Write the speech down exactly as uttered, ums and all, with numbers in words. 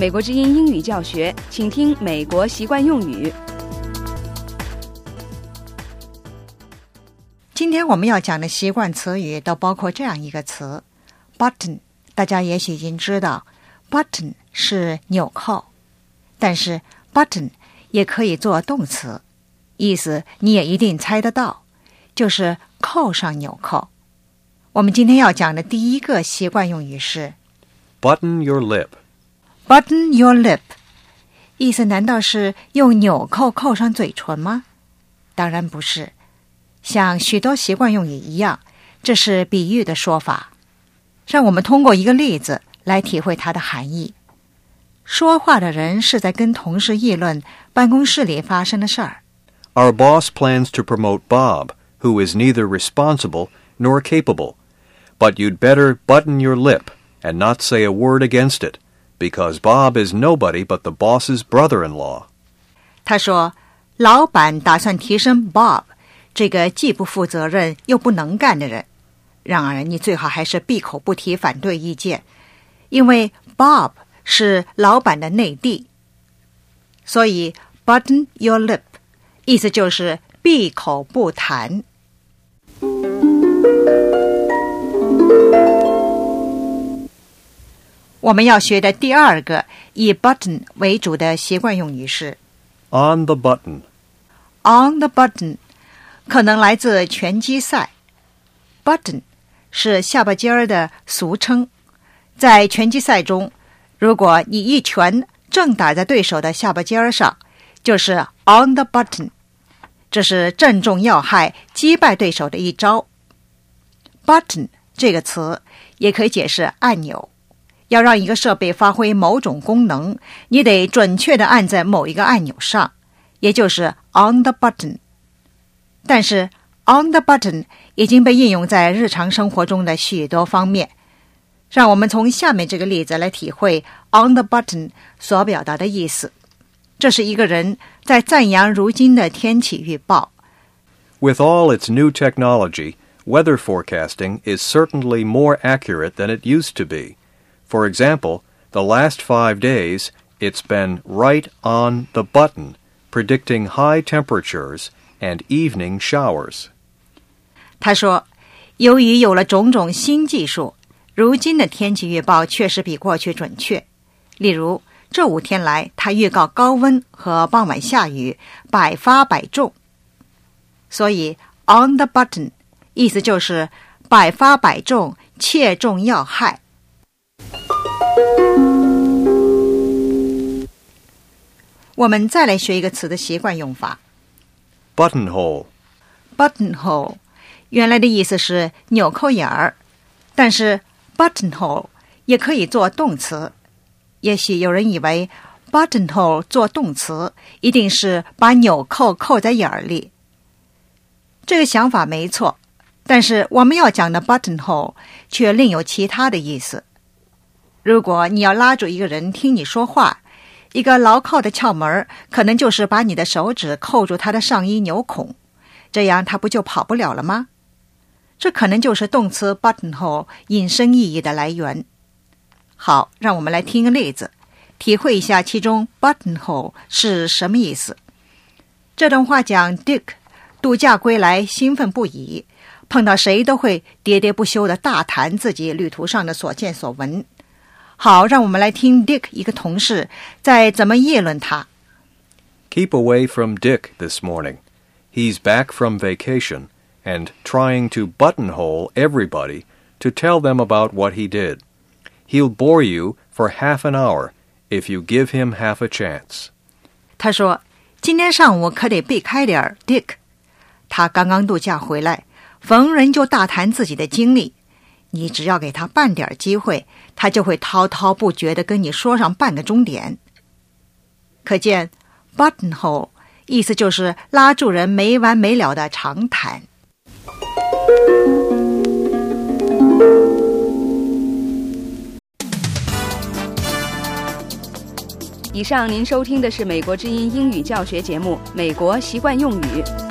美国之音英语教学，请听美国习惯用语。 今天我们要讲的习惯词语都包括这样一个词 button。 大家也许已经知道 button 是纽扣，但是 button 也可以做动词，意思你也一定猜得到，就是扣上纽扣。我们今天要讲的第一个习惯用语是 Button your lip. Button your lip， 意思难道是用纽扣扣上嘴唇吗？当然不是，像许多习惯用语一样，这是比喻的说法。让我们通过一个例子来体会它的含义。说话的人是在跟同事议论办公室里发生的事儿。 Our boss plans to promote Bob, who is neither responsible nor capable. But you'd better button your lip and not say a word against it, because Bob is nobody but the boss's brother-in-law. 他说，老板打算提升 Bob 这个既不负责任又不能干的人，然而你最好还是闭口不提反对意见，因为 Bob 是老板的内弟。所以 button your lip 意思就是闭口不谈。我们要学的第二个以 button 为主的习惯用语是 On the button. On the button 可能来自拳击赛。 Button 是下巴尖儿的俗称，在拳击赛中，如果你一拳正打在对手的下巴尖上，就是 on the button， 这是正中要害击败对手的一招。 Button 这个词也可以解释按钮，要让一个设备发挥某种功能，你得准确地按在某一个按钮上，也就是 on the button。 但是 on the button 已经被应用在日常生活中的许多方面。让我们从下面这个例子来体会 on the button 所表达的意思。这是一个人在赞扬如今的天气预报。 With all its new technology, weather forecasting is certainly more accurate than it used to be. For example, the last five days, it's been right on the button, predicting high temperatures and evening showers. 他说，由于有了种种新技术，如今的天气预报确实比过去准确。例如，这五天来，他预告高温和傍晚下雨，百发百中。所以 on the button 意思就是百发百中，切中要害。我们再来学一个词的习惯用法 Buttonhole. Buttonhole 原来的意思是纽扣眼儿，但是 buttonhole 也可以做动词。也许有人以为 buttonhole 做动词一定是把纽扣扣在眼儿里。这个想法没错，但是我们要讲的 buttonhole 却另有其他的意思。如果你要拉住一个人听你说话，一个牢靠的窍门可能就是把你的手指扣住他的上衣纽孔，这样他不就跑不了了吗？这可能就是动词 buttonhole 引申意义的来源。好，让我们来听个例子，体会一下其中 buttonhole 是什么意思。这段话讲 Dick 度假归来兴奋不已，碰到谁都会喋喋不休地大谈自己旅途上的所见所闻。好，让我们来听 Dick 一个同事在怎么议论他。 Keep away from Dick this morning. He's back from vacation and trying to buttonhole everybody to tell them about what he did. He'll bore you for half an hour if you give him half a chance. 他说，今天上午可得避开点 Dick。 他刚刚度假回来，逢人就大谈自己的经历。你只要给他半点机会，他就会滔滔不绝地跟你说上半个钟点。可见 buttonhole 意思就是拉住人没完没了的长谈。 以上您收听的是美国之音英语教学节目《美国习惯用语》。